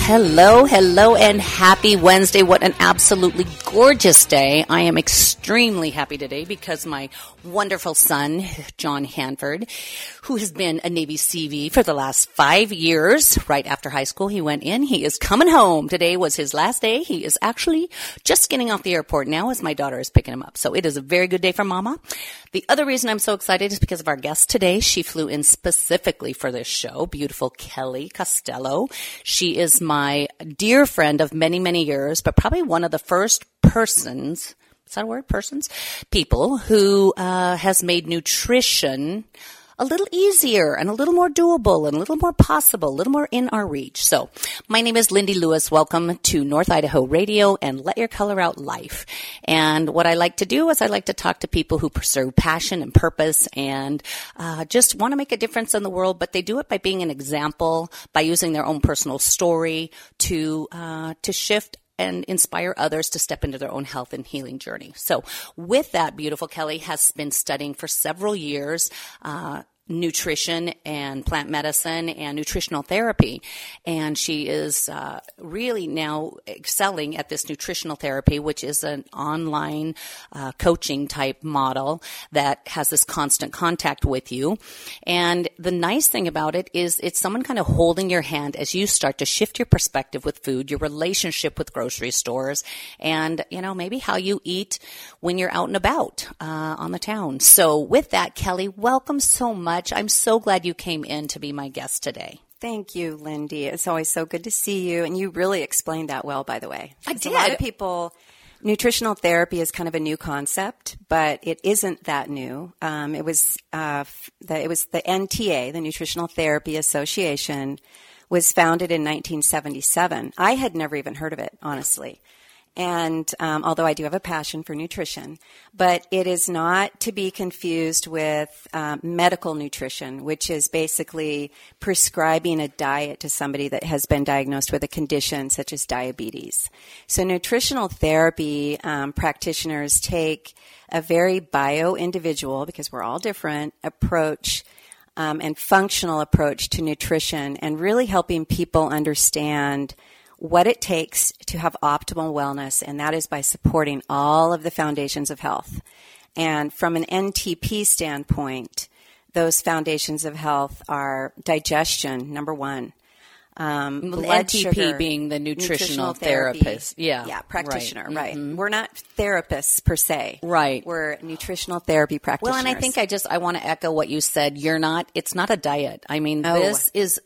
Hello, and happy Wednesday. What an absolutely gorgeous day. I am extremely happy today because my wonderful son, John Hanford, who has been a Navy CV for the last 5 years, right after high school, he went in. He is coming home. Today was his last day. He is actually just getting off the airport now as my daughter is picking him up. So it is a very good day for Mama. The other reason I'm so excited is because of our guest today. She flew in specifically for this show, beautiful Kelly Costello. She is my dear friend of many, many years, but probably one of the first persons, is that a word? Persons? People who has made nutrition a little easier and a little more doable and a little more possible, a little more in our reach. So my name is Lindy Lewis. Welcome to North Idaho Radio and Let Your Color Out Life. And what I like to do is I like to talk to people who pursue passion and purpose and just want to make a difference in the world, but they do it by being an example, by using their own personal story to shift and inspire others to step into their own health and healing journey. So with that, beautiful Kelly has been studying for several years, nutrition and plant medicine and nutritional therapy. And she is really now excelling at this nutritional therapy, which is an online coaching type model that has this constant contact with you. And the nice thing about it is it's someone kind of holding your hand as you start to shift your perspective with food, your relationship with grocery stores, and, you know, maybe how you eat when you're out and about on the town. So with that, Kelly, welcome so much. I'm so glad you came in to be my guest today. Thank you, Lindy. It's always so good to see you. And you really explained that well, by the way. I did. A lot of people, nutritional therapy is kind of a new concept, but it isn't that new. It was the NTA, the Nutritional Therapy Association, was founded in 1977. I had never even heard of it, honestly. And although I do have a passion for nutrition, but it is not to be confused with medical nutrition, which is basically prescribing a diet to somebody that has been diagnosed with a condition such as diabetes. So nutritional therapy practitioners take a very bio-individual, because we're all different, approach and functional approach to nutrition and really helping people understand what it takes to have optimal wellness, and that is by supporting all of the foundations of health. And from an NTP standpoint, those foundations of health are digestion, number one. Blood NTP sugar, being the nutritional therapist. Yeah, practitioner, right. Mm-hmm. We're not therapists per se. Right. We're nutritional therapy practitioners. Well, and I think I want to echo what you said. It's not a diet. I mean, it's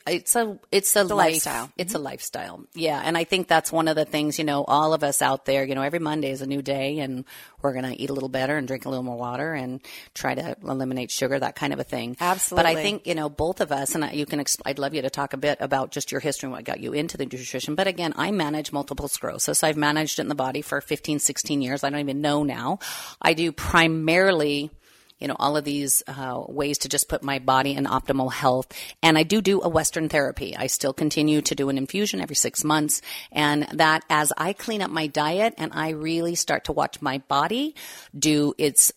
a lifestyle. It's a lifestyle. Yeah. And I think that's one of the things, you know, all of us out there, you know, every Monday is a new day and we're going to eat a little better and drink a little more water and try to eliminate sugar, that kind of a thing. Absolutely. But I think, you know, both of us, and I'd love you to talk a bit about just your history and what got you into the nutrition. But again, I manage multiple sclerosis. I've managed it in the body for 15, 16 years. I don't even know now. I do primarily, you know, all of these ways to just put my body in optimal health. And I do a Western therapy. I still continue to do an infusion every 6 months. And that as I clean up my diet and I really start to watch my body do it's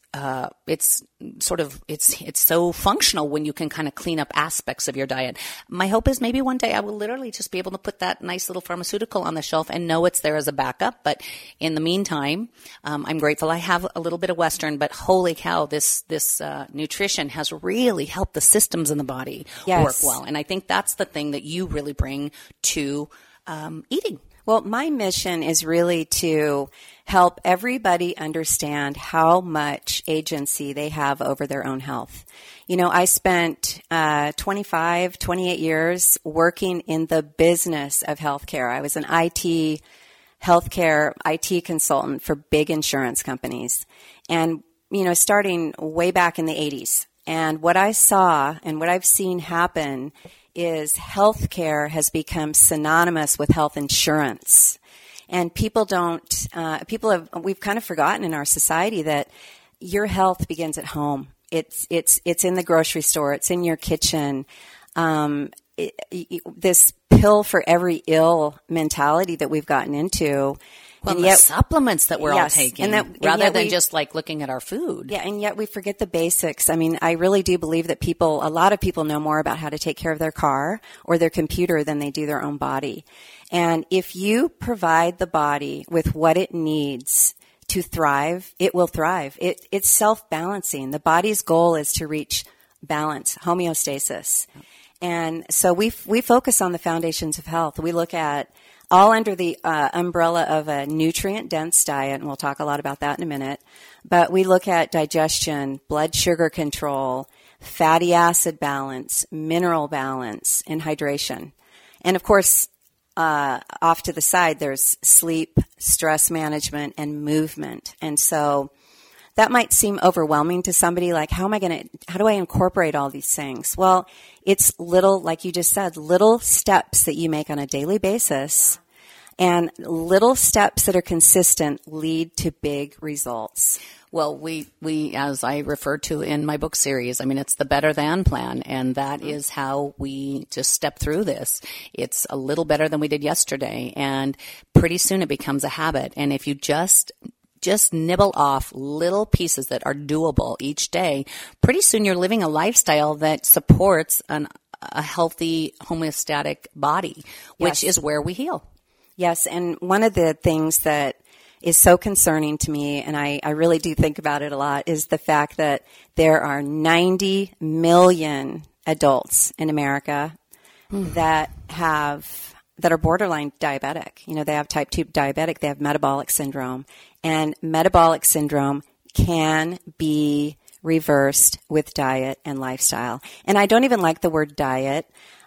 so functional when you can kind of clean up aspects of your diet. My hope is maybe one day I will literally just be able to put that nice little pharmaceutical on the shelf and know it's there as a backup. But in the meantime, I'm grateful I have a little bit of Western, but holy cow, this nutrition has really helped the systems in the body work well. And I think that's the thing that you really bring to eating. Well, my mission is really to help everybody understand how much agency they have over their own health. You know, I spent 28 years working in the business of healthcare. I was an healthcare IT consultant for big insurance companies. And, you know, starting way back in the 80s. And what I saw and what I've seen happen is healthcare has become synonymous with health insurance. And we've kind of forgotten in our society that your health begins at home. It's in the grocery store. It's in your kitchen. This pill for every ill mentality that we've gotten into Well, and the supplements that we're all taking, rather than just like looking at our food. Yeah, and yet we forget the basics. I mean, I really do believe that a lot of people know more about how to take care of their car or their computer than they do their own body. And if you provide the body with what it needs to thrive, it will thrive. It's self-balancing. The body's goal is to reach balance, homeostasis. And so we focus on the foundations of health. We look at all under the umbrella of a nutrient-dense diet, and we'll talk a lot about that in a minute. But we look at digestion, blood sugar control, fatty acid balance, mineral balance, and hydration. And of course, off to the side, there's sleep, stress management, and movement. And so that might seem overwhelming to somebody, like, how do I incorporate all these things? Well, it's little, like you just said, little steps that you make on a daily basis, and little steps that are consistent lead to big results. Well, we, as I refer to in my book series, I mean, it's the better than plan, and that is how we just step through this. It's a little better than we did yesterday, and pretty soon it becomes a habit. And if you just nibble off little pieces that are doable each day, pretty soon you're living a lifestyle that supports a healthy homeostatic body, which is where we heal. Yes, and one of the things that is so concerning to me, and I really do think about it a lot, is the fact that there are 90 million adults in America that are borderline diabetic. You know, they have type 2 diabetic, they have metabolic syndrome, and metabolic syndrome can be reversed with diet and lifestyle. And I don't even like the word diet.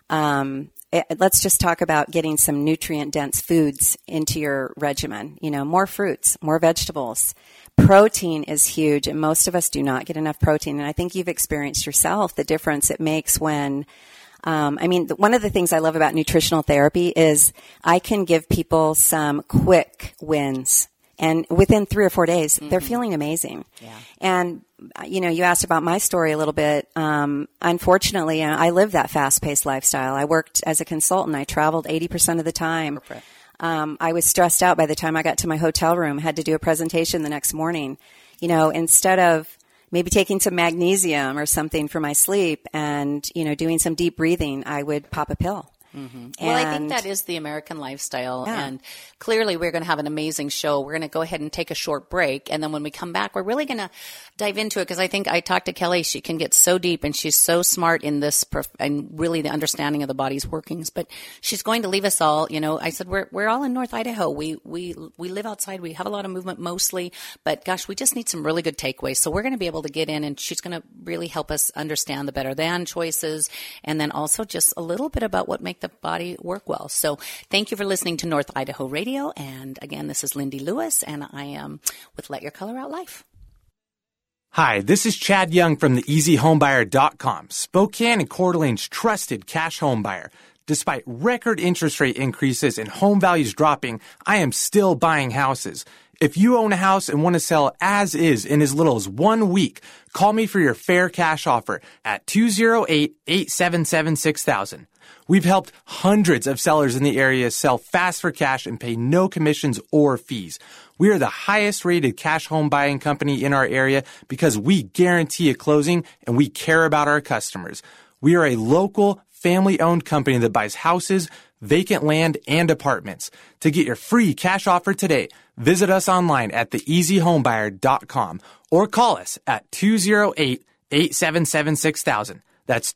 Let's just talk about getting some nutrient-dense foods into your regimen. You know, more fruits, more vegetables. Protein is huge, and most of us do not get enough protein. And I think you've experienced yourself the difference it makes when one of the things I love about nutritional therapy is I can give people some quick wins. And within 3 or 4 days, they're feeling amazing. Yeah. And, you know, you asked about my story a little bit. Unfortunately, I lived that fast-paced lifestyle. I worked as a consultant. I traveled 80% of the time. I was stressed out by the time I got to my hotel room, had to do a presentation the next morning. You know, instead of maybe taking some magnesium or something for my sleep and, you know, doing some deep breathing, I would pop a pill. Mm-hmm. Well, I think that is the American lifestyle, and clearly we're going to have an amazing show. We're going to go ahead and take a short break, and then when we come back, we're really going to dive into it, because I think I talked to Kelly. She can get so deep, and she's so smart in this, and really the understanding of the body's workings, but she's going to leave us all. You know, I said, we're all in North Idaho. We live outside. We have a lot of movement mostly, but gosh, we just need some really good takeaways. So we're going to be able to get in, and she's going to really help us understand the better than choices, and then also just a little bit about what make the body work well. So thank you for listening to North Idaho Radio. And again, this is Lindy Lewis, and I am with Let Your Color Out Life. Hi, this is Chad Young from the EasyHomebuyer.com, Spokane and Coeur d'Alene's trusted cash home buyer. Despite record interest rate increases and home values dropping, I am still buying houses. If you own a house and want to sell as is in as little as 1 week, call me for your fair cash offer at 208-877-6000. We've helped hundreds of sellers in the area sell fast for cash and pay no commissions or fees. We are the highest rated cash home buying company in our area because we guarantee a closing and we care about our customers. We are a local, family-owned company that buys houses, vacant land, and apartments. To get your free cash offer today, visit us online at theeasyhomebuyer.com or call us at 208-877-6000. That's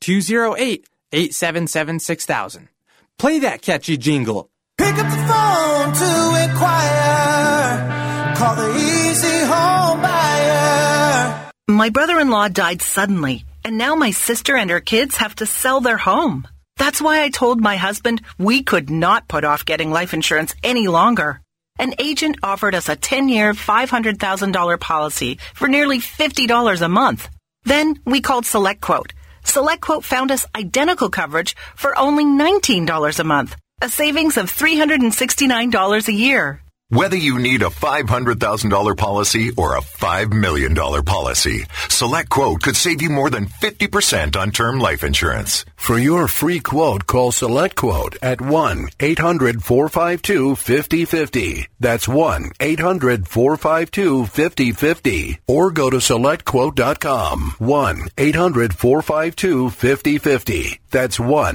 208-877-6000. Play that catchy jingle. Pick up the phone to inquire. Call the Easy Home Buyer. My brother-in-law died suddenly, and now my sister and her kids have to sell their home. That's why I told my husband we could not put off getting life insurance any longer. An agent offered us a 10-year, $500,000 policy for nearly $50 a month. Then we called SelectQuote. SelectQuote found us identical coverage for only $19 a month, a savings of $369 a year. Whether you need a $500,000 policy or a $5 million policy, SelectQuote could save you more than 50% on term life insurance. For your free quote, call SelectQuote at 1-800-452-5050. That's 1-800-452-5050. Or go to SelectQuote.com. 1-800-452-5050. That's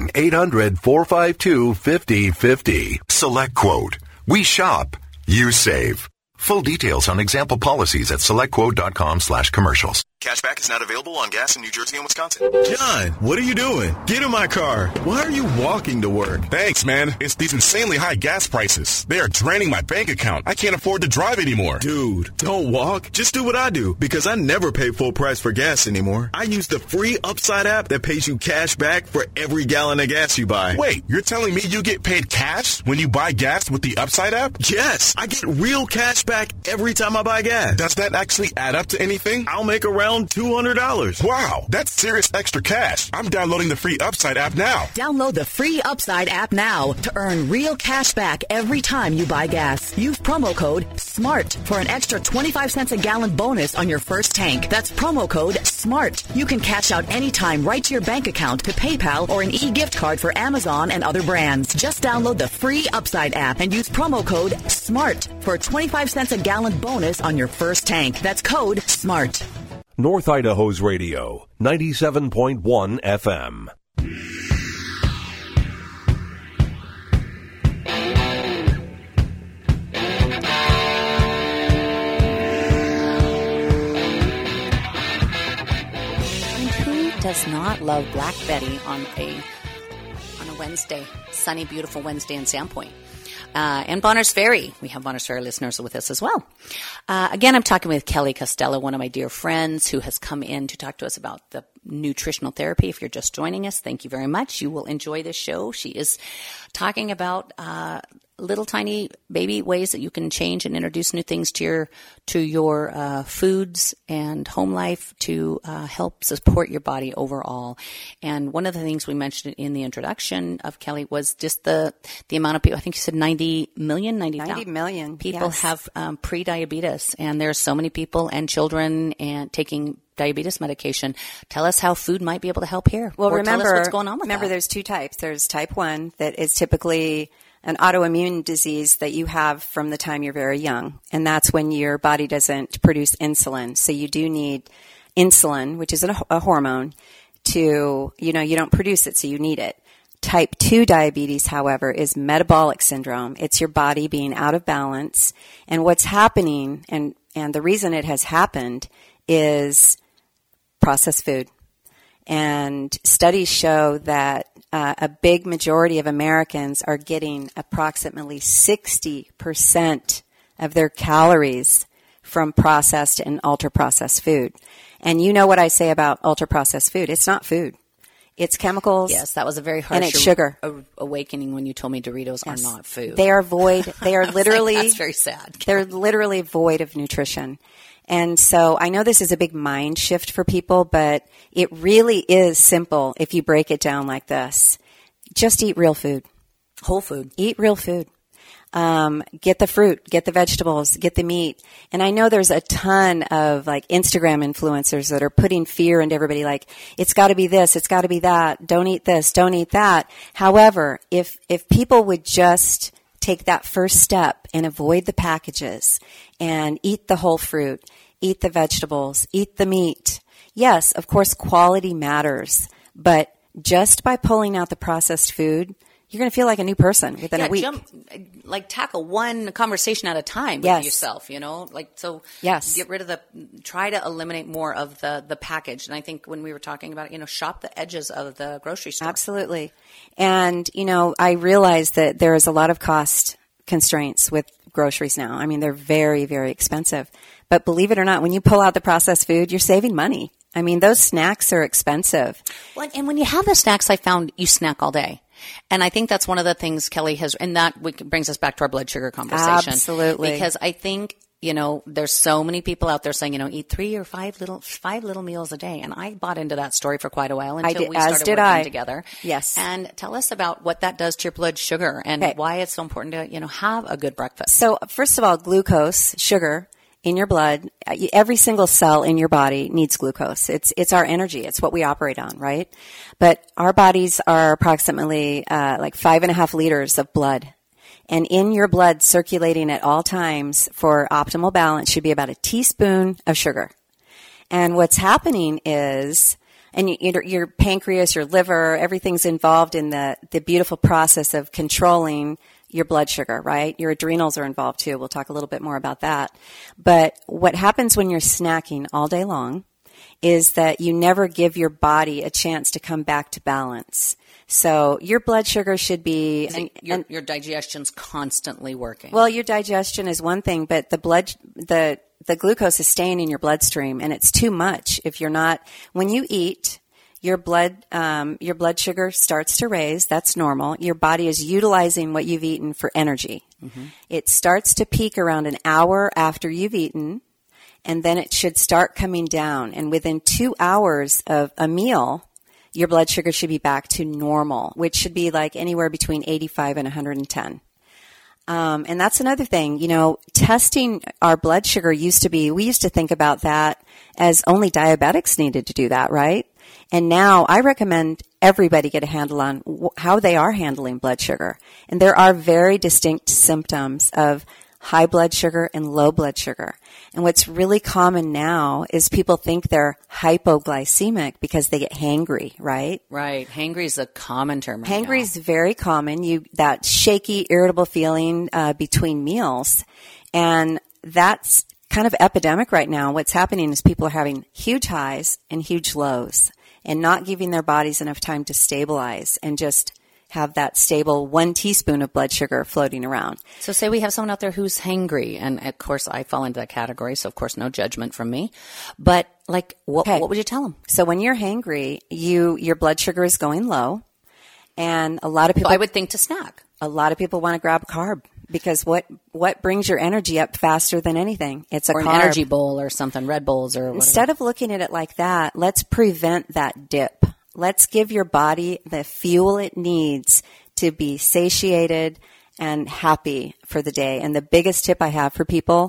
1-800-452-5050. SelectQuote. We shop. You save. Full details on example policies at selectquote.com/commercials. Cashback is not available on gas in New Jersey and Wisconsin. John, what are you doing? Get in my car. Why are you walking to work? Thanks, man. It's these insanely high gas prices. They are draining my bank account. I can't afford to drive anymore. Dude, don't walk. Just do what I do, because I never pay full price for gas anymore. I use the free Upside app that pays you cash back for every gallon of gas you buy. Wait, you're telling me you get paid cash when you buy gas with the Upside app? Yes, I get real cash back every time I buy gas. Does that actually add up to anything? I'll make around $200. Wow, that's serious extra cash. I'm downloading the free Upside app now. Download the free Upside app now to earn real cash back every time you buy gas. Use promo code SMART for an extra 25 cents a gallon bonus on your first tank. That's promo code SMART. You can cash out anytime right to your bank account, to PayPal, or an e-gift card for Amazon and other brands. Just download the free Upside app and use promo code SMART for a 25 cents a gallon bonus on your first tank. That's code SMART. North Idaho's radio, 97.1 FM. And who does not love Black Betty on a Wednesday, sunny, beautiful Wednesday in Sandpoint? And Bonners Ferry. We have Bonners Ferry listeners with us as well. Again, I'm talking with Kelly Costello, one of my dear friends who has come in to talk to us about the nutritional therapy. If you're just joining us, thank you very much. You will enjoy this show. She is talking about little tiny baby ways that you can change and introduce new things to your foods and home life to help support your body overall. And one of the things we mentioned in the introduction of Kelly was just the amount of people. I think you said 90 million people yes. have pre-diabetes, and there's so many people and children and taking diabetes medication. Tell us how food might be able to help here. Well, or remember, tell us what's going on with that. there's two types. There's type 1 that is typically an autoimmune disease that you have from the time you're very young. And that's when your body doesn't produce insulin. So you do need insulin, which is a hormone, to, you don't produce it, so you need it. Type 2 diabetes, however, is metabolic syndrome. It's your body being out of balance. And what's happening, and the reason it has happened, is processed food. And studies show that a big majority of Americans are getting approximately 60% of their calories from processed and ultra-processed food. And you know what I say about ultra-processed food. It's not food. It's chemicals. Yes, that was a very harsh and it's sugar. Awakening when you told me Doritos are not food. They are void. They are literally, that's very sad. They're literally void of nutrition. And so I know this is a big mind shift for people, but it really is simple if you break it down like this. Just eat real food. Whole food. Eat real food. Get the fruit, get the vegetables, get the meat. And I know there's a ton of like Instagram influencers that are putting fear into everybody, like, it's got to be this, it's got to be that, don't eat this, don't eat that. However, if people would just take that first step and avoid the packages and eat the whole fruit, eat the vegetables, eat the meat. Yes, of course, quality matters, but just by pulling out the processed food, you're going to feel like a new person within a week. Tackle one conversation at a time with yourself, Yes. Get rid of try to eliminate more of the package. And I think when we were talking about it, shop the edges of the grocery store. Absolutely. And, I realize that there is a lot of cost constraints with groceries now. I mean, they're very, very expensive. But believe it or not, when you pull out the processed food, you're saving money. I mean, those snacks are expensive. Well, and when you have the snacks, I found you snack all day. And I think that's one of the things Kelly has, and that brings us back to our blood sugar conversation. Absolutely. Because I think, there's so many people out there saying, eat 3 or 5 little meals a day. And I bought into that story for quite a while until we started working together. Yes. And tell us about what that does to your blood sugar and why it's so important to, have a good breakfast. So first of all, glucose, sugar in your blood, every single cell in your body needs glucose. It's our energy. It's what we operate on, right? But our bodies are approximately like 5.5 liters of blood. And in your blood circulating at all times for optimal balance should be about a teaspoon of sugar. And what's happening is, and your pancreas, your liver, everything's involved in the beautiful process of controlling your blood sugar, right? Your adrenals are involved too. We'll talk a little bit more about that. But what happens when you're snacking all day long is that you never give your body a chance to come back to balance. So your blood sugar should be... Your digestion's constantly working. Well, your digestion is one thing, but the glucose is staying in your bloodstream, and it's too much if you're not... When you eat, your blood sugar starts to raise. That's normal. Your body is utilizing what you've eaten for energy. Mm-hmm. It starts to peak around an hour after you've eaten, and then it should start coming down. And within 2 hours of a meal, your blood sugar should be back to normal, which should be like anywhere between 85 and 110. And that's another thing, testing our blood sugar we used to think about that as only diabetics needed to do that, right? And now I recommend everybody get a handle on how they are handling blood sugar. And there are very distinct symptoms of high blood sugar and low blood sugar. And what's really common now is people think they're hypoglycemic because they get hangry, right? Right. Hangry is a common term. Hangry is very common. That shaky, irritable feeling between meals. And that's kind of epidemic right now. What's happening is people are having huge highs and huge lows and not giving their bodies enough time to stabilize and just have that stable 1 teaspoon of blood sugar floating around. So say we have someone out there who's hangry, and of course I fall into that category, so of course no judgment from me. But what would you tell them? So when you're hangry, your blood sugar is going low, and a lot of people... So I would think to snack. A lot of people want to grab a carb because what brings your energy up faster than anything? It's a carb. Or an energy bowl or something, Red Bulls or whatever. Instead of looking at it like that, let's prevent that dip. Let's give your body the fuel it needs to be satiated and happy for the day. And the biggest tip I have for people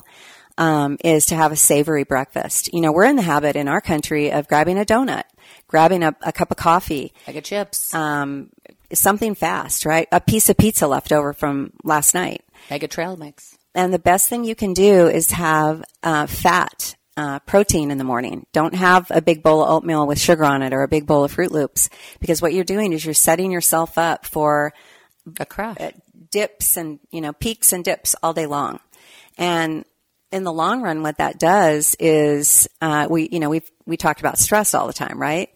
is to have a savory breakfast. We're in the habit in our country of grabbing a donut, grabbing a cup of coffee. Bag of chips. Something fast, right? A piece of pizza left over from last night. Bag of trail mix. And the best thing you can do is have fat. Protein in the morning. Don't have a big bowl of oatmeal with sugar on it or a big bowl of Fruit Loops, because what you're doing is you're setting yourself up for a crash, dips and peaks and dips all day long. And in the long run, what that does is we talked about stress all the time, right?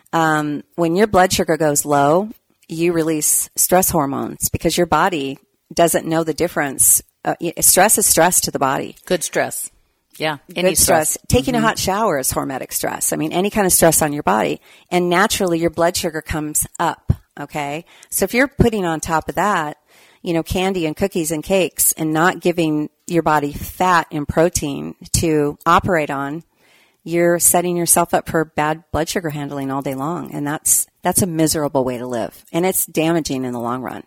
When your blood sugar goes low, you release stress hormones because your body doesn't know the difference. Stress is stress to the body. Good stress. Yeah. Any stress. Taking a hot shower is hormetic stress. I mean, any kind of stress on your body. And naturally, your blood sugar comes up, okay? So if you're putting on top of that, candy and cookies and cakes and not giving your body fat and protein to operate on, you're setting yourself up for bad blood sugar handling all day long. And that's a miserable way to live. And it's damaging in the long run.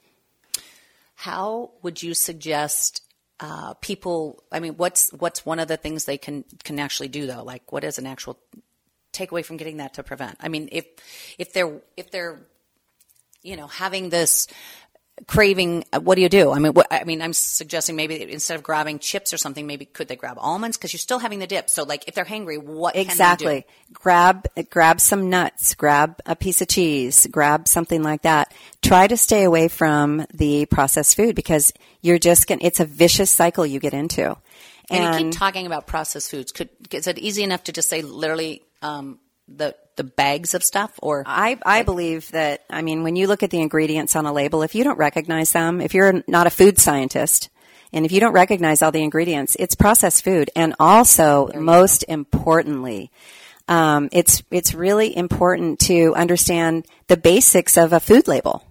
How would you suggest people, what's one of the things they can actually do though? Like what is an actual takeaway from getting that to prevent? I mean, if they're having this craving, what do you do? I'm suggesting maybe instead of grabbing chips or something, maybe could they grab almonds? Because you're still having the dip. So like if they're hangry, what can they do? Grab some nuts, grab a piece of cheese, grab something like that. Try to stay away from the processed food because it's a vicious cycle you get into. And you keep talking about processed foods. Is it easy enough to just say literally the bags of stuff? Or I believe that, when you look at the ingredients on a label, if you don't recognize them, if you're not a food scientist, and if you don't recognize all the ingredients, it's processed food. And also, most importantly, it's really important to understand the basics of a food label,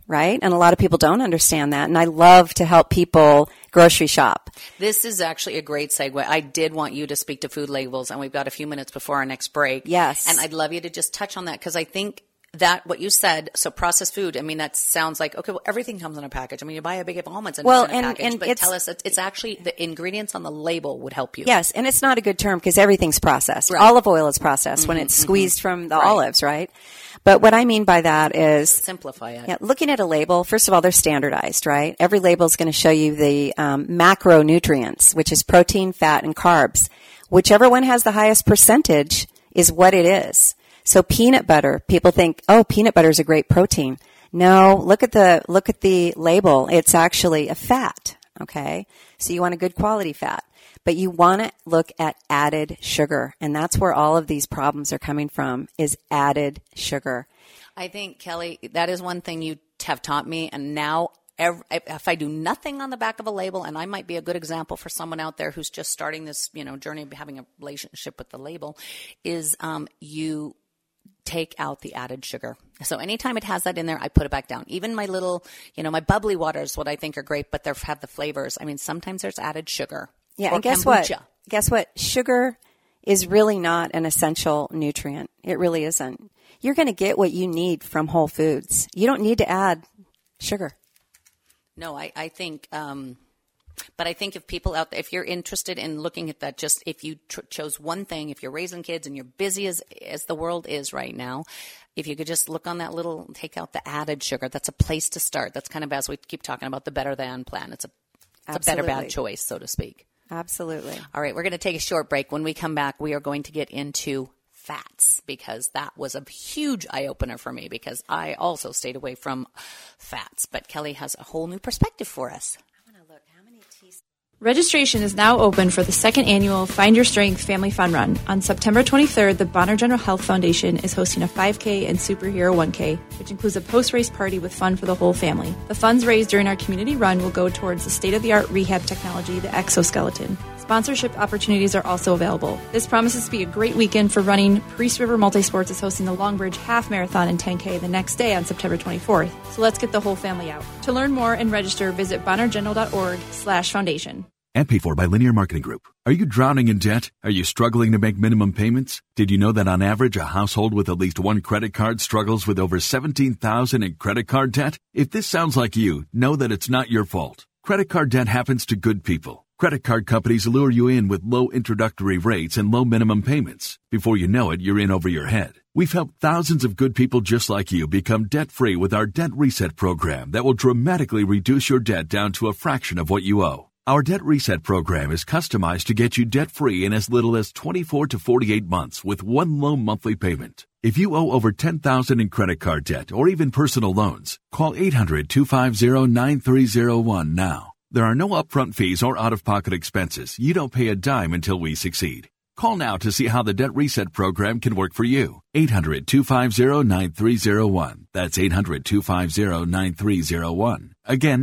right? And a lot of people don't understand that. And I love to help people grocery shop. This is actually a great segue. I did want you to speak to food labels, and we've got a few minutes before our next break. Yes. And I'd love you to just touch on that, because I think that what you said, so processed food, I mean, that sounds like, okay, well, everything comes in a package. I mean, you buy a bag of almonds and it's in a package, but tell us it's actually the ingredients on the label would help you. Yes, and it's not a good term because everything's processed. Right. Olive oil is processed when it's squeezed from the olives, right? But what I mean by that is... simplify it. Yeah, looking at a label, first of all, they're standardized, right? Every label is going to show you the macronutrients, which is protein, fat, and carbs. Whichever one has the highest percentage is what it is. So peanut butter, people think, oh, peanut butter is a great protein. No, look at the label. It's actually a fat, okay? So you want a good quality fat. But you want to look at added sugar, and that's where all of these problems are coming from, is added sugar. I think, Kelly, that is one thing you have taught me, and now if I do nothing on the back of a label, and I might be a good example for someone out there who's just starting this, journey of having a relationship with the label, is you take out the added sugar. So anytime it has that in there, I put it back down. Even my little, my bubbly waters, what I think are great, but they have the flavors. I mean, sometimes there's added sugar. Yeah, and guess what? Guess what? Sugar is really not an essential nutrient. It really isn't. You're going to get what you need from Whole Foods. You don't need to add sugar. No, I think... but I think if people out there, if you're interested in looking at that, just if you chose one thing, if you're raising kids and you're busy as the world is right now, if you could just look on that little, take out the added sugar, that's a place to start. That's kind of, as we keep talking about, the better than plan. It's a better bad choice, so to speak. Absolutely. All right, we're going to take a short break. When we come back, we are going to get into fats, because that was a huge eye-opener for me, because I also stayed away from fats. But Kelly has a whole new perspective for us. Registration is now open for the second annual Find Your Strength Family Fun Run. On September 23rd, the Bonner General Health Foundation is hosting a 5K and Superhero 1K, which includes a post-race party with fun for the whole family. The funds raised during our community run will go towards the state-of-the-art rehab technology, the exoskeleton. Sponsorship opportunities are also available. This promises to be a great weekend for running. Priest River Multisports is hosting the Longbridge Half Marathon and 10K the next day on September 24th. So let's get the whole family out. To learn more and register, visit bonnergeneral.org/foundation. And paid for by Linear Marketing Group. Are you drowning in debt? Are you struggling to make minimum payments? Did you know that on average, a household with at least one credit card struggles with over $17,000 in credit card debt? If this sounds like you, know that it's not your fault. Credit card debt happens to good people. Credit card companies lure you in with low introductory rates and low minimum payments. Before you know it, you're in over your head. We've helped thousands of good people just like you become debt-free with our Debt Reset program that will dramatically reduce your debt down to a fraction of what you owe. Our Debt Reset program is customized to get you debt-free in as little as 24 to 48 months with one low monthly payment. If you owe over $10,000 in credit card debt or even personal loans, call 800-250-9301 now. There are no upfront fees or out-of-pocket expenses. You don't pay a dime until we succeed. Call now to see how the Debt Reset program can work for you. 800-250-9301. That's 800-250-9301. Again,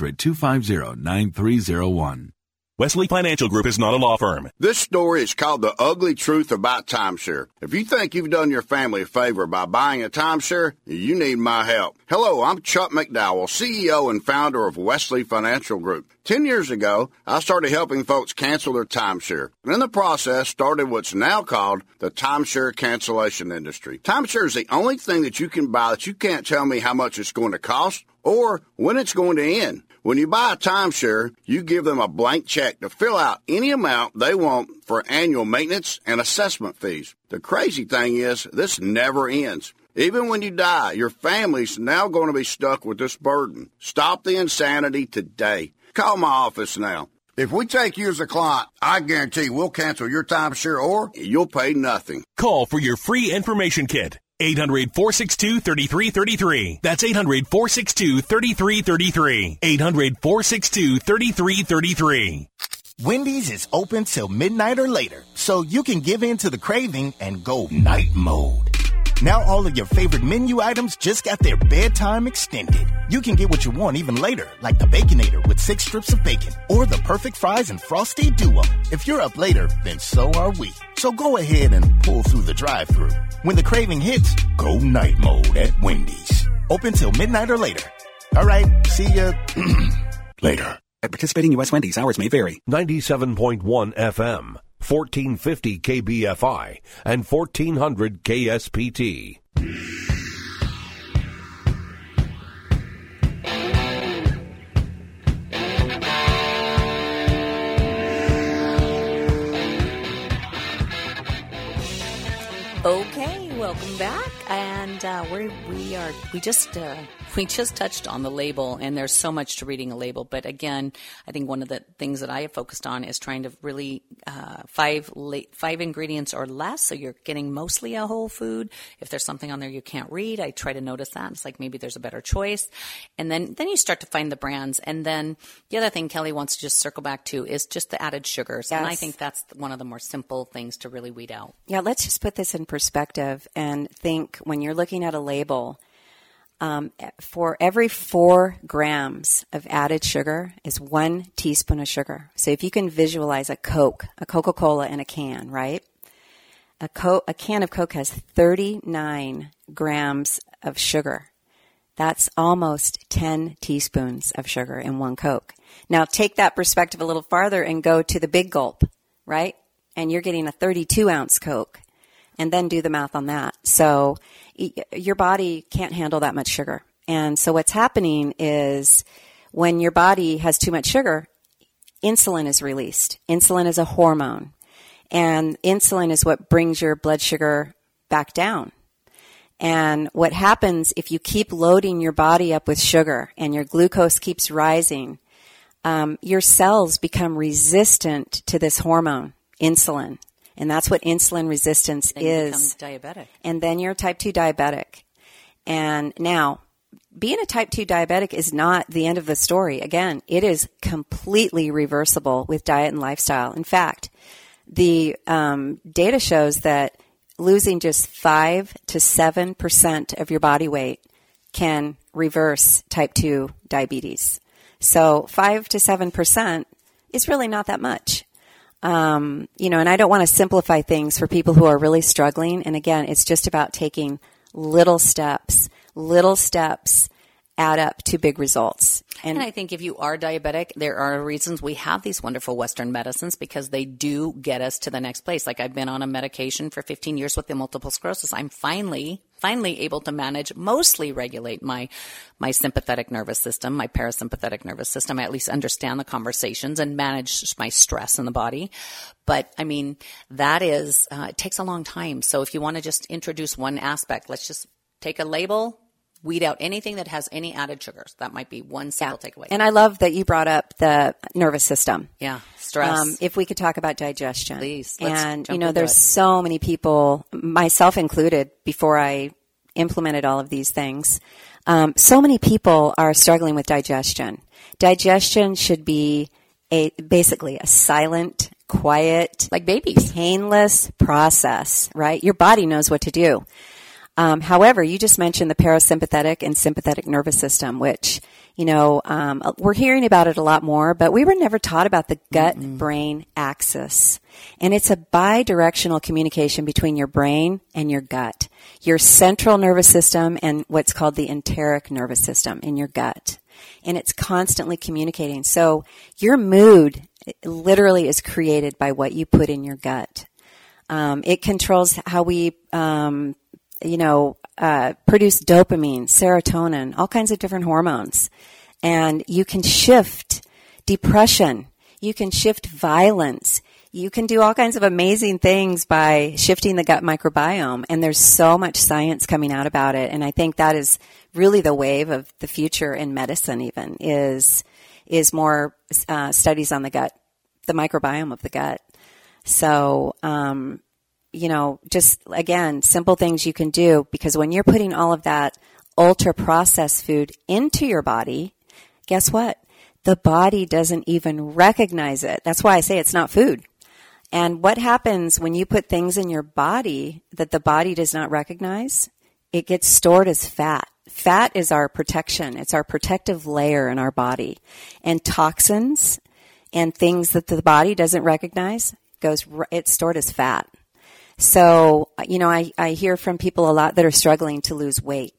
800-250-9301. Wesley Financial Group is not a law firm. This story is called The Ugly Truth About Timeshare. If you think you've done your family a favor by buying a timeshare, you need my help. Hello, I'm Chuck McDowell, CEO and founder of Wesley Financial Group. 10 years ago, I started helping folks cancel their timeshare. And in the process, started what's now called the timeshare cancellation industry. Timeshare is the only thing that you can buy that you can't tell me how much it's going to cost or when it's going to end. When you buy a timeshare, you give them a blank check to fill out any amount they want for annual maintenance and assessment fees. The crazy thing is, this never ends. Even when you die, your family's now going to be stuck with this burden. Stop the insanity today. Call my office now. If we take you as a client, I guarantee we'll cancel your timeshare or you'll pay nothing. Call for your free information kit. 800-462-3333. That's 800-462-3333. 800-462-3333. Wendy's is open till midnight or later, so you can give in to the craving and go night mode. Now all of your favorite menu items just got their bedtime extended. You can get what you want even later, like the Baconator with 6 strips of bacon, or the perfect fries and Frosty Duo. If you're up later, then so are we. So go ahead and pull through the drive-thru. When the craving hits, go night mode at Wendy's. Open till midnight or later. All right, see ya later. At participating U.S. Wendy's, hours may vary. 97.1 FM, 1450 KBFI, and 1400 KSPT. Okay, welcome back, and we just touched on the label, and there's so much to reading a label. But again, I think one of the things that I have focused on is trying to really 5 ingredients or less, so you're getting mostly a whole food. If there's something on there you can't read, I try to notice that. It's like maybe there's a better choice, and then you start to find the brands. And then the other thing Kelly wants to just circle back to is just the added sugars, Yes. and I think that's one of the more simple things to really weed out. Yeah, let's just put this in perspective and think when you're looking at a label, for every 4 grams of added sugar is 1 teaspoon of sugar. So if you can visualize a Coke, a Coca-Cola in a can, right? A can of Coke has 39 grams of sugar. That's almost 10 teaspoons of sugar in one Coke. Now take that perspective a little farther and go to the big gulp, right? And you're getting a 32-ounce Coke. And then do the math on that. So your body can't handle that much sugar. And so what's happening is when your body has too much sugar, insulin is released. Insulin is a hormone. And insulin is what brings your blood sugar back down. And what happens if you keep loading your body up with sugar and your glucose keeps rising, your cells become resistant to this hormone, insulin. And that's what insulin resistance is. You become diabetic. And then you're a type 2 diabetic. And now, being a type 2 diabetic is not the end of the story. Again, it is completely reversible with diet and lifestyle. In fact, the data shows that losing just 5 to 7% of your body weight can reverse type 2 diabetes. So 5 to 7% is really not that much. And I don't want to simplify things for people who are really struggling. And again, it's just about taking little steps. Little steps add up to big results. And I think if you are diabetic, there are reasons we have these wonderful Western medicines because they do get us to the next place. Like I've been on a medication for 15 years with the multiple sclerosis. I'm finally able to mostly regulate my sympathetic nervous system, my parasympathetic nervous system. I at least understand the conversations and manage my stress in the body. But I mean, that is, it takes a long time. So if you want to just introduce one aspect, let's just take a label, weed out anything that has any added sugars. That might be one simple takeaway. And I love that you brought up the nervous system. Yeah, stress. If we could talk about digestion. Please. And, there's so many people, myself included, before I implemented all of these things, so many people are struggling with digestion. Digestion should be basically a silent, quiet, like babies, painless process, right? Your body knows what to do. However, you just mentioned the parasympathetic and sympathetic nervous system, which, we're hearing about it a lot more, but we were never taught about the gut-brain axis. And it's a bi-directional communication between your brain and your gut, your central nervous system and what's called the enteric nervous system in your gut. And it's constantly communicating. So your mood literally is created by what you put in your gut. It controls how we produce dopamine, serotonin, all kinds of different hormones. And you can shift depression. You can shift violence. You can do all kinds of amazing things by shifting the gut microbiome. And there's so much science coming out about it. And I think that is really the wave of the future in medicine even, is more studies on the gut, the microbiome of the gut. So, just again, simple things you can do, because when you're putting all of that ultra processed food into your body, guess what? The body doesn't even recognize it. That's why I say it's not food. And what happens when you put things in your body that the body does not recognize? It gets stored as fat. Fat is our protection. It's our protective layer in our body. And toxins and things that the body doesn't recognize, it's stored as fat. So, I hear from people a lot that are struggling to lose weight.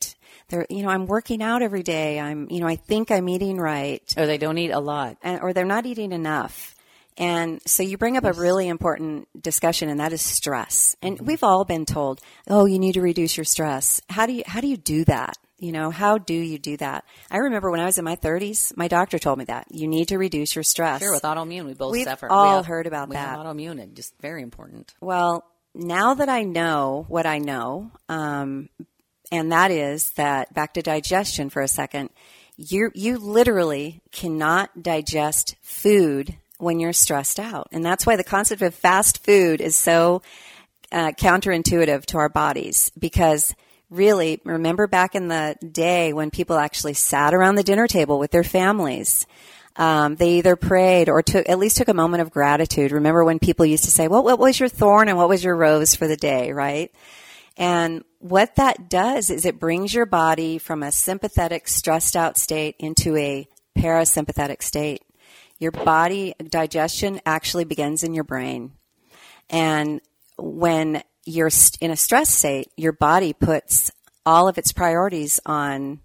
I'm working out every day. I think I'm eating right. Or they don't eat a lot. Or they're not eating enough. And so you bring up a really important discussion, and that is stress. And we've all been told, oh, you need to reduce your stress. How do you do that? How do you do that? I remember when I was in my 30s, my doctor told me that. You need to reduce your stress. Sure, with autoimmune, we've suffer. All heard about that. We have autoimmune, and just very important. Well, now that I know what I know, and that is that, back to digestion for a second, you literally cannot digest food when you're stressed out. And that's why the concept of fast food is so counterintuitive to our bodies, because really, remember back in the day when people actually sat around the dinner table with their families, they either prayed or at least took a moment of gratitude. Remember when people used to say, well, what was your thorn and what was your rose for the day, right? And what that does is it brings your body from a sympathetic, stressed out state into a parasympathetic state. Your body digestion actually begins in your brain. And when you're in a stress state, your body puts all of its priorities on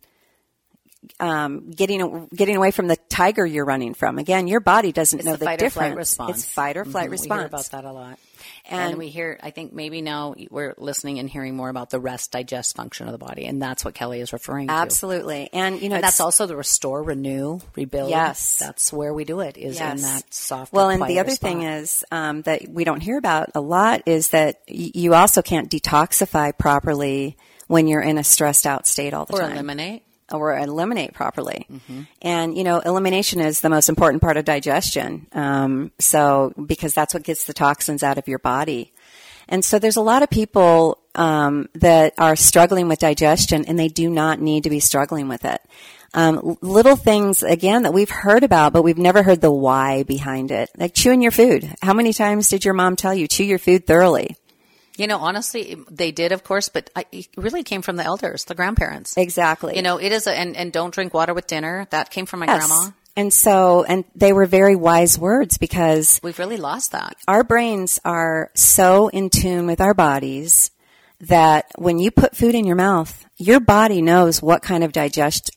getting away from the tiger you're running from. Again, your body doesn't know the difference. It's fight or flight response. It's fight or flight response. We hear about that a lot. And we hear, I think maybe now we're listening and hearing more about the rest digest function of the body. And that's what Kelly is referring to. Absolutely. And, and that's also the restore, renew, rebuild. Yes. That's where we do it, is in that soft, well, and the other thing is that we don't hear about a lot is that you also can't detoxify properly when you're in a stressed out state all the time. Or eliminate properly. Mm-hmm. And, elimination is the most important part of digestion. Because that's what gets the toxins out of your body. And so there's a lot of people that are struggling with digestion, and they do not need to be struggling with it. Little things, again, that we've heard about, but we've never heard the why behind it. Like chewing your food. How many times did your mom tell you, chew your food thoroughly? Honestly, they did, of course, but it really came from the elders, the grandparents. Exactly. It is, and don't drink water with dinner. That came from my grandma. And they were very wise words, because we've really lost that. Our brains are so in tune with our bodies that when you put food in your mouth, your body knows what kind of digestive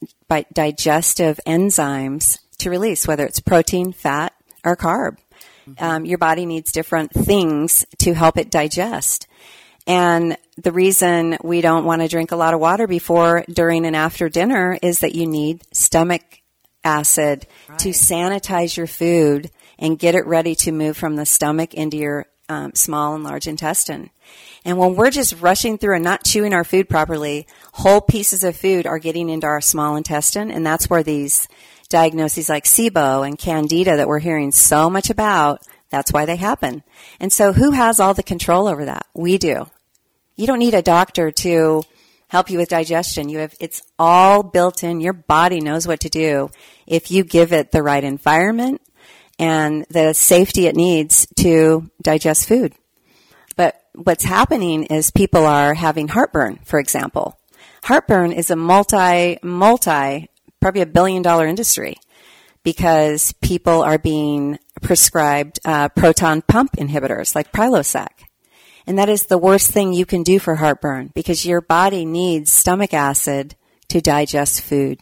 enzymes to release, whether it's protein, fat, or carb. Mm-hmm. Your body needs different things to help it digest. And the reason we don't want to drink a lot of water before, during, and after dinner is that you need stomach acid to sanitize your food and get it ready to move from the stomach into your small and large intestine. And when we're just rushing through and not chewing our food properly, whole pieces of food are getting into our small intestine, and that's where these diagnoses like SIBO and Candida that we're hearing so much about, that's why they happen. And so who has all the control over that? We do. You don't need a doctor to help you with digestion. It's all built in. Your body knows what to do if you give it the right environment and the safety it needs to digest food. But what's happening is people are having heartburn, for example. Heartburn is a probably $1 billion industry, because people are being prescribed proton pump inhibitors like Prilosec. And that is the worst thing you can do for heartburn, because your body needs stomach acid to digest food.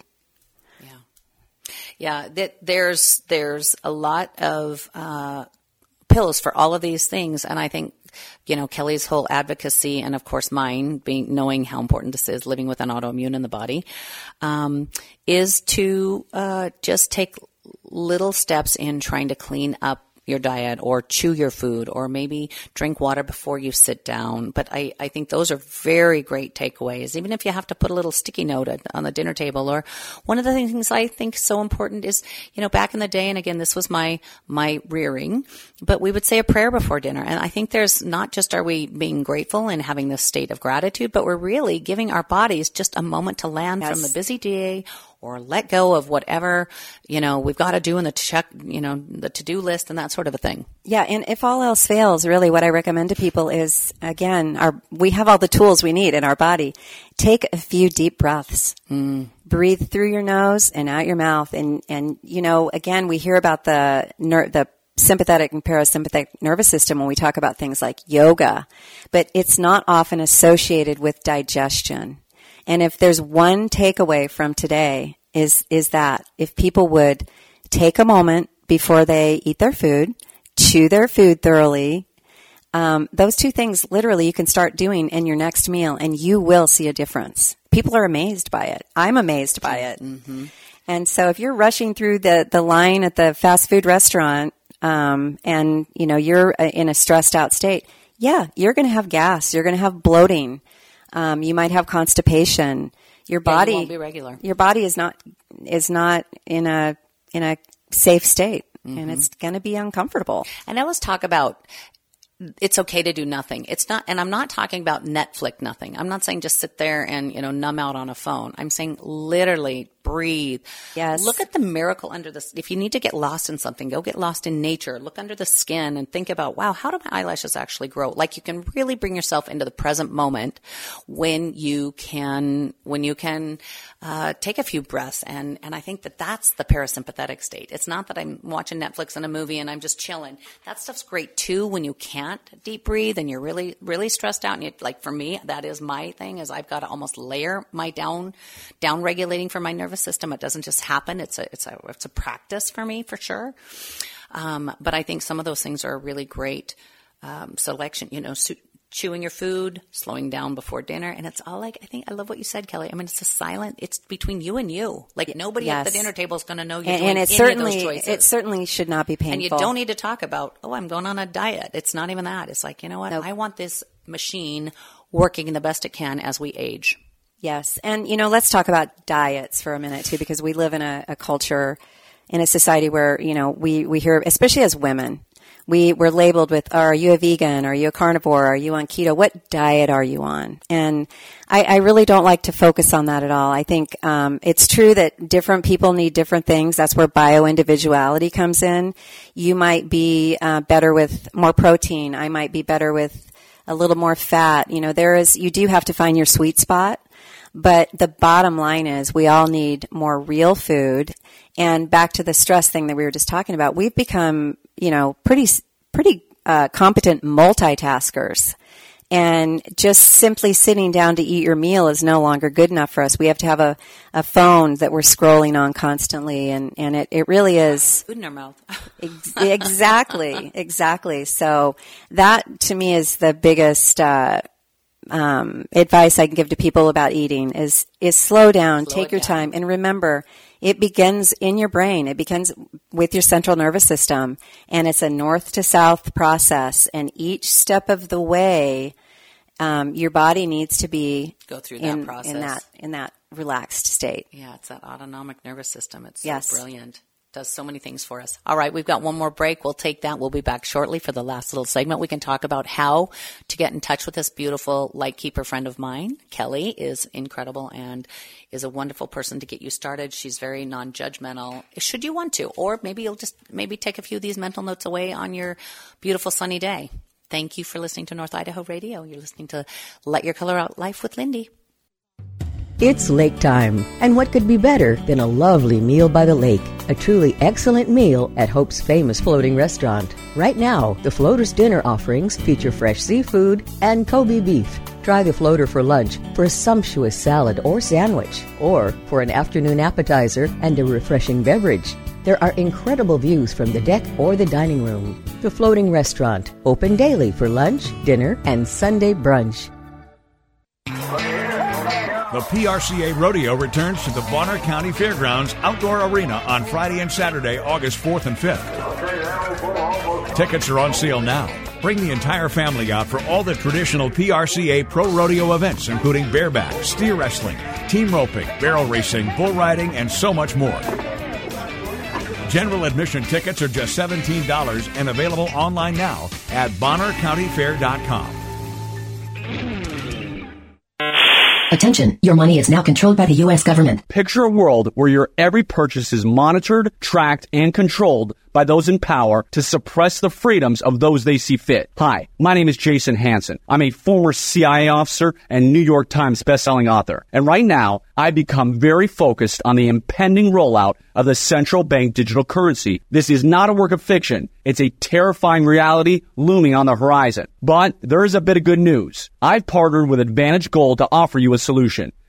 Yeah. There's a lot of pills for all of these things. And I think, Kelly's whole advocacy, and of course mine, knowing how important this is, living with an autoimmune in the body, is to just take little steps in trying to clean up your diet, or chew your food, or maybe drink water before you sit down. But I think those are very great takeaways, even if you have to put a little sticky note on the dinner table. Or one of the things I think so important is, back in the day, and again, this was my rearing, but we would say a prayer before dinner. And I think there's not just are we being grateful and having this state of gratitude, but we're really giving our bodies just a moment to land from the busy day, or let go of whatever, we've got to do in the the to-do list and that sort of a thing. Yeah, and if all else fails, really what I recommend to people is, again, we have all the tools we need in our body. Take a few deep breaths. Breathe through your nose and out your mouth. And again, we hear about the sympathetic and parasympathetic nervous system when we talk about things like yoga, but it's not often associated with digestion. And if there's one takeaway from today is that if people would take a moment before they eat their food, chew their food thoroughly, those two things literally you can start doing in your next meal and you will see a difference. People are amazed by it. I'm amazed by it. Mm-hmm. And so if you're rushing through the line at the fast food restaurant, and you're in a stressed out state, yeah, you're going to have gas. You're going to have bloating. You might have constipation. Your body won't be regular. Your body is not in a safe state, and it's going to be uncomfortable. And I always talk about it's okay to do nothing. It's not, and I'm not talking about Netflix nothing. I'm not saying just sit there and, numb out on a phone. I'm saying literally breathe. Yes. Look at the miracle under this. If you need to get lost in something, go get lost in nature. Look under the skin and think about, wow, how do my eyelashes actually grow? Like you can really bring yourself into the present moment when you can take a few breaths. And I think that's the parasympathetic state. It's not that I'm watching Netflix and a movie and I'm just chilling. That stuff's great too when you can't deep breathe and you're really, really stressed out. And like for me, that is my thing is I've got to almost layer my down regulating for my nervous system. It doesn't just happen. It's a practice for me for sure. But I think some of those things are a really great selection, chewing your food, slowing down before dinner. And it's all I love what you said, Kelly. I mean, it's between you and you. Like nobody at the dinner table is going to know you're doing any of those choices. It certainly should not be painful. And you don't need to talk about, I'm going on a diet. It's not even that. It's like, you know what? Nope. I want this machine working the best it can as we age. Yes. And, let's talk about diets for a minute too, because we live in a culture, in a society where, we hear, especially as women, we're labeled with, are you a vegan? Are you a carnivore? Are you on keto? What diet are you on? And I really don't like to focus on that at all. I think it's true that different people need different things. That's where bio-individuality comes in. You might be better with more protein. I might be better with a little more fat. You do have to find your sweet spot. But the bottom line is we all need more real food. And back to the stress thing that we were just talking about, we've become, pretty competent multitaskers. And just simply sitting down to eat your meal is no longer good enough for us. We have to have a phone that we're scrolling on constantly. And it really is. Food in our mouth. Exactly. So that to me is the biggest, advice I can give to people about eating is slow down, take your time, and remember, it begins in your brain. It begins with your central nervous system, and it's a north to south process. And each step of the way, your body needs to go through that process in that relaxed state. Yeah, it's that autonomic nervous system. It's so brilliant. Does so many things for us. All right, we've got one more break. We'll take that. We'll be back shortly for the last little segment. We can talk about how to get in touch with this beautiful Lightkeeper friend of mine. Kelly is incredible and is a wonderful person to get you started. She's very non-judgmental, should you want to. Or maybe you'll just take a few of these mental notes away on your beautiful sunny day. Thank you for listening to North Idaho Radio. You're listening to Let Your Color Out Life with Lindy. It's lake time, and what could be better than a lovely meal by the lake? A truly excellent meal at Hope's famous floating restaurant. Right now, the Floater's dinner offerings feature fresh seafood and Kobe beef. Try the Floater for lunch for a sumptuous salad or sandwich, or for an afternoon appetizer and a refreshing beverage. There are incredible views from the deck or the dining room. The Floating Restaurant, open daily for lunch, dinner, and Sunday brunch. The PRCA Rodeo returns to the Bonner County Fairgrounds Outdoor Arena on Friday and Saturday, August 4th and 5th. Tickets are on sale now. Bring the entire family out for all the traditional PRCA Pro Rodeo events, including bareback, steer wrestling, team roping, barrel racing, bull riding, and so much more. General admission tickets are just $17 and available online now at BonnerCountyFair.com. Attention, your money is now controlled by the U.S. government. Picture a world where your every purchase is monitored, tracked, and controlled by those in power to suppress the freedoms of those they see fit. Hi, my name is Jason Hansen. I'm a former CIA officer and New York Times bestselling author. And right now, I become very focused on the impending rollout of the central bank digital currency. This is not a work of fiction. It's a terrifying reality looming on the horizon. But there is a bit of good news. I've partnered with Advantage Gold to offer you a solution.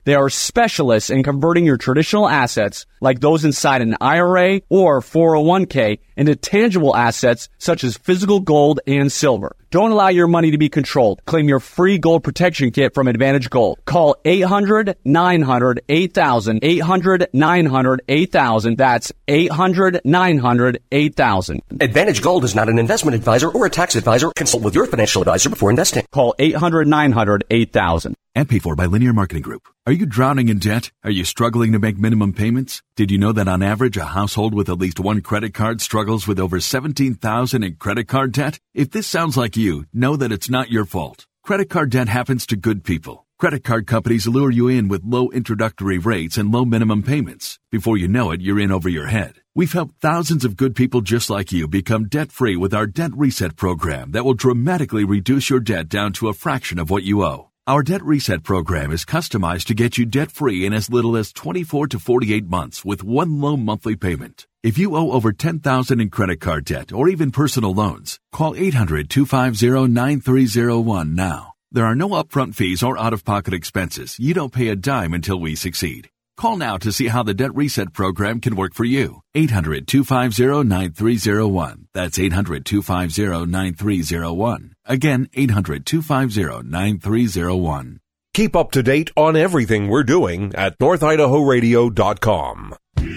They are specialists in converting your traditional assets, like those inside an IRA or 401k, into tangible assets such as physical gold and silver. Don't allow your money to be controlled. Claim your free gold protection kit from Advantage Gold. Call 800-900-8000, 800-900-8000. That's 800-900-8000. Advantage Gold is not an investment advisor or a tax advisor. Consult with your financial advisor before investing. Call 800-900-8000. And paid for by Linear Marketing Group. Are you drowning in debt? Are you struggling to make minimum payments? Did you know that on average, a household with at least one credit card struggles with over $17,000 in credit card debt? If this sounds like you, know that it's not your fault. Credit card debt happens to good people. Credit card companies lure you in with low introductory rates and low minimum payments. Before you know it, you're in over your head. We've helped thousands of good people just like you become debt-free with our Debt Reset program that will dramatically reduce your debt down to a fraction of what you owe. Our Debt Reset program is customized to get you debt-free in as little as 24 to 48 months with one low monthly payment. If you owe over $10,000 in credit card debt or even personal loans, call 800-250-9301 now. There are no upfront fees or out-of-pocket expenses. You don't pay a dime until we succeed. Call now to see how the Debt Reset program can work for you. 800-250-9301. That's 800-250-9301. Again, 800-250-9301. Keep up to date on everything we're doing at NorthIdahoRadio.com.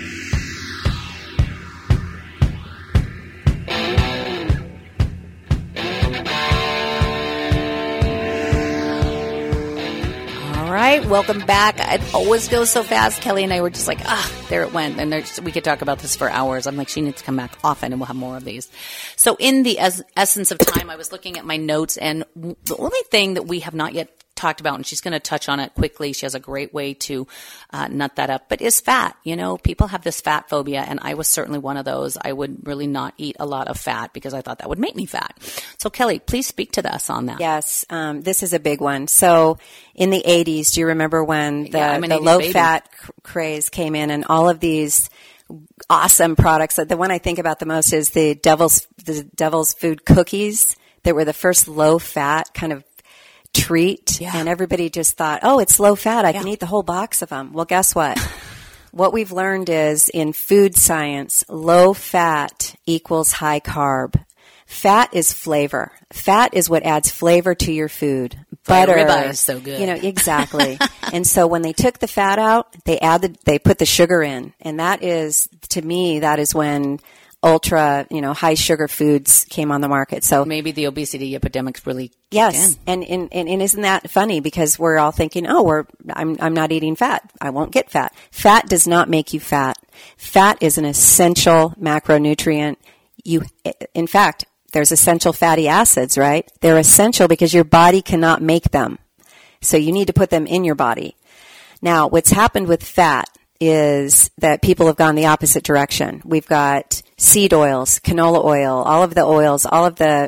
All right, welcome back. It always goes so fast. Kelly and I were just like, there it went. And we could talk about this for hours. I'm like, she needs to come back often and we'll have more of these. So in the essence of time, I was looking at my notes, and the only thing that we have not yet talked about, and she's going to touch on it quickly, she has a great way to nut that up, but is fat. You know, people have this fat phobia, and I was certainly one of those. I would really not eat a lot of fat because I thought that would make me fat. So Kelly, please speak to us on that. Yes, this is a big one. So in the 80s, do you remember when the low-fat craze came in, and all of these awesome products? The one I think about the most is the Devil's Food cookies that were the first low-fat kind of treat, and everybody just thought, oh, it's low fat, I can eat the whole box of them. Well, guess what? What we've learned is in food science, low fat equals high carb. Fat is flavor. Fat is what adds flavor to your food. Butter, ribeye is so good. You know, exactly. And so when they took the fat out, they put the sugar in, and that is, to me, that is when ultra, high sugar foods came on the market. So maybe the obesity epidemic's really yes, and isn't that funny? Because we're all thinking, I'm not eating fat, I won't get fat. Fat does not make you fat. Fat is an essential macronutrient. In fact, there's essential fatty acids, right? They're essential because your body cannot make them, so you need to put them in your body. Now, what's happened with fat is that people have gone the opposite direction. We've got seed oils, canola oil, all of the oils, all of the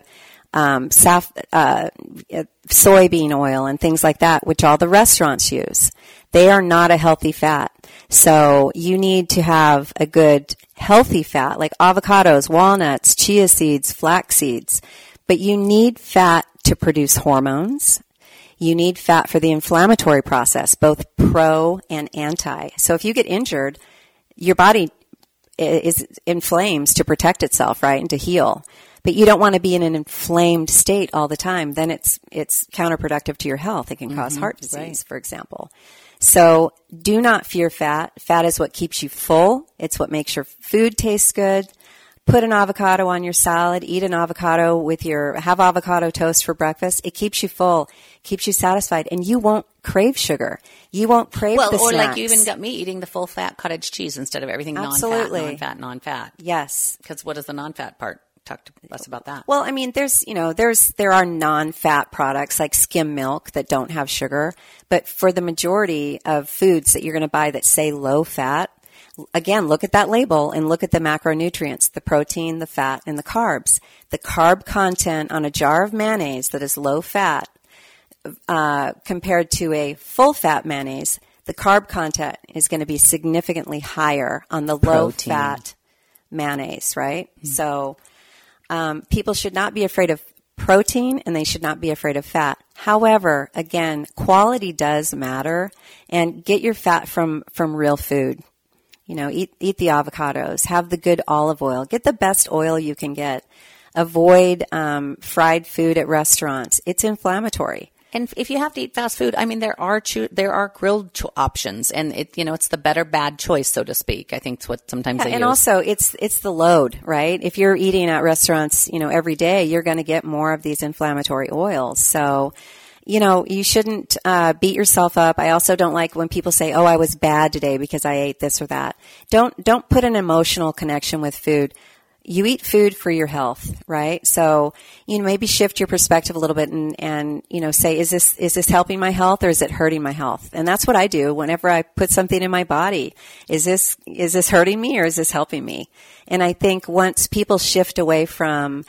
soybean oil and things like that, which all the restaurants use. They are not a healthy fat. So you need to have a good healthy fat like avocados, walnuts, chia seeds, flax seeds. But you need fat to produce hormones. You need fat for the inflammatory process, both pro and anti. So if you get injured, your body inflames to protect itself, right, and to heal. But you don't want to be in an inflamed state all the time. Then it's counterproductive to your health. It can cause heart disease, for example. So do not fear fat. Fat is what keeps you full. It's what makes your food taste good. Put an avocado on your salad, eat an avocado have avocado toast for breakfast. It keeps you full, keeps you satisfied, and you won't crave sugar. You won't crave the snacks. Like you even got me eating the full fat cottage cheese instead of everything non-fat. Yes. Because what is the non-fat part? Talk to us about that. Well, I mean, there are non-fat products like skim milk that don't have sugar, but for the majority of foods that you're going to buy that say low fat, again, look at that label and look at the macronutrients, the protein, the fat, and the carbs. The carb content on a jar of mayonnaise that is low fat compared to a full fat mayonnaise, the carb content is going to be significantly higher on the low fat mayonnaise, right? Mm-hmm. So people should not be afraid of protein and they should not be afraid of fat. However, again, quality does matter, and get your fat from real food. You know, eat the avocados, have the good olive oil, get the best oil you can get. Avoid fried food at restaurants. It's inflammatory. And if you have to eat fast food, I mean, there are grilled options, and it's the better bad choice, so to speak. I think it's what sometimes they use. And also, it's the load, right? If you're eating at restaurants, every day, you're going to get more of these inflammatory oils. So, you shouldn't beat yourself up. I also don't like when people say, "Oh, I was bad today because I ate this or that." Don't put an emotional connection with food. You eat food for your health, right? So, maybe shift your perspective a little bit and say, is this helping my health or is it hurting my health? And that's what I do whenever I put something in my body. Is this hurting me or is this helping me? And I think once people shift away from,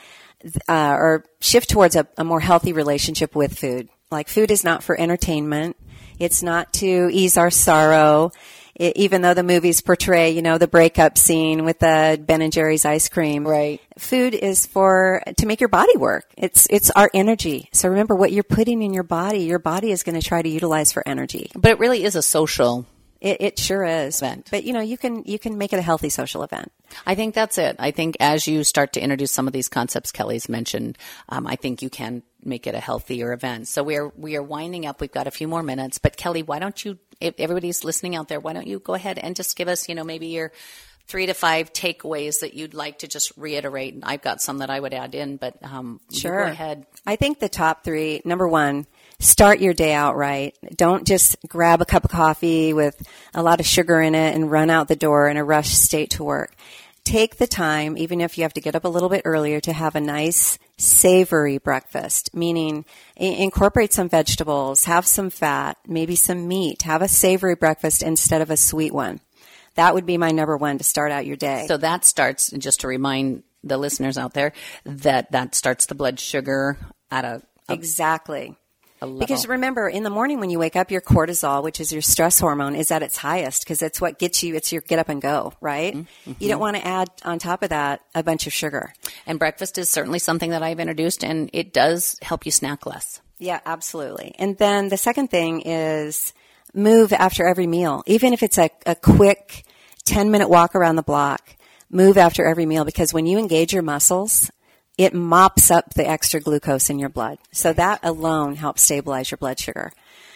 or shift towards a more healthy relationship with food, like food is not for entertainment. It's not to ease our sorrow. Even though the movies portray, the breakup scene with the Ben & Jerry's ice cream. Right. Food is to make your body work. It's our energy. So remember what you're putting in your body is going to try to utilize for energy. But it really is a social It sure is. Event. But you can make it a healthy social event. I think that's it. I think as you start to introduce some of these concepts Kelly's mentioned, I think you can make it a healthier event. So we are winding up. We've got a few more minutes, but Kelly, why don't you, if everybody's listening out there, why don't you go ahead and just give us, maybe your 3 to 5 takeaways that you'd like to just reiterate. And I've got some that I would add in, but sure. Go ahead. I think the top 3, number 1, start your day out right. Don't just grab a cup of coffee with a lot of sugar in it and run out the door in a rush state to work. Take the time, even if you have to get up a little bit earlier, to have a nice savory breakfast, meaning incorporate some vegetables, have some fat, maybe some meat, have a savory breakfast instead of a sweet one. That would be my number 1 to start out your day. So that starts, just to remind the listeners out there, that starts the blood sugar at a exactly. level. Because remember, in the morning when you wake up, your cortisol, which is your stress hormone, is at its highest because it's what gets you, it's your get up and go, right? Mm-hmm. You don't want to add on top of that a bunch of sugar. And breakfast is certainly something that I've introduced, and it does help you snack less. Yeah, absolutely. And then the second thing is move after every meal. Even if it's a quick 10-minute walk around the block, move after every meal, because when you engage your muscles, it mops up the extra glucose in your blood. So that alone helps stabilize your blood sugar.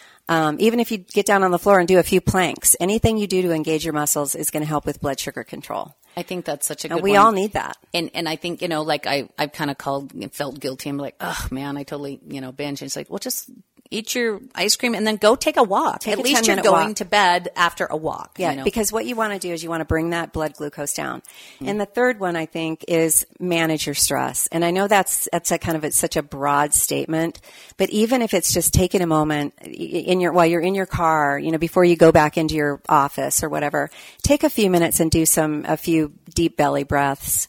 Even if you get down on the floor and do a few planks, anything you do to engage your muscles is going to help with blood sugar control. I think that's such a good one. We all need that. And I think, like I've kind of felt guilty. I'm like, oh man, I totally, binge. And it's like, well, just eat your ice cream and then go take a walk. At least you're going to bed after a walk. Yeah, because what you want to do is you want to bring that blood glucose down. Mm-hmm. And the third one, I think, is manage your stress. And I know that's such a broad statement, but even if it's just taking a moment while you're in your car, before you go back into your office or whatever, take a few minutes and do a few deep belly breaths.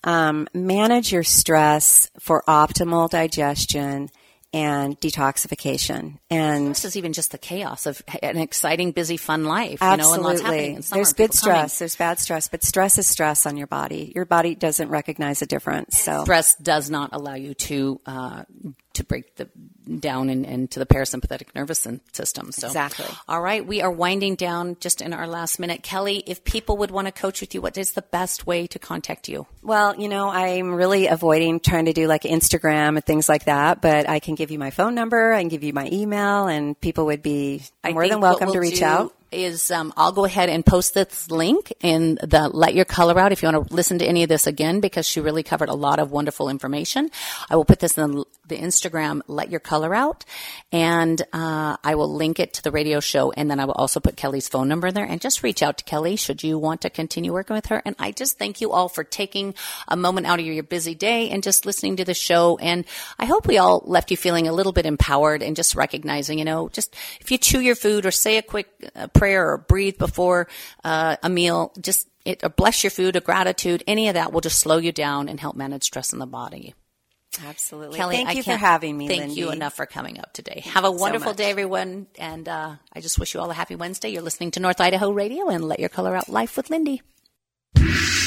Manage your stress for optimal digestion and detoxification. And this is even just the chaos of an exciting, busy, fun life. Absolutely. And lots happening in summer. There's good stress. There's bad stress, but stress is stress on your body. Your body doesn't recognize a difference. So stress does not allow you to break down into the parasympathetic nervous system. So, exactly. All right. We are winding down just in our last minute. Kelly, if people would want to coach with you, what is the best way to contact you? Well, I'm really avoiding trying to do like Instagram and things like that, but I can give you my phone number. I can give you my email, and people would be more than welcome to reach out. I'll go ahead and post this link in the Let Your Color Out if you want to listen to any of this again, because she really covered a lot of wonderful information. I will put this in the Instagram Let Your Color Out, and I will link it to the radio show, and then I will also put Kelly's phone number there, and just reach out to Kelly should you want to continue working with her. And I just thank you all for taking a moment out of your busy day and just listening to the show. And I hope we all left you feeling a little bit empowered and just recognizing, just if you chew your food or say a quick prayer or breathe before a meal, just or bless your food, a gratitude, any of that will just slow you down and help manage stress in the body. Absolutely. Kelly, thank you for having me, Thank Lindy. you enough for coming up today. Have a wonderful day, everyone. And I just wish you all a happy Wednesday. You're listening to North Idaho Radio and Let Your Color Out Life with Lindy.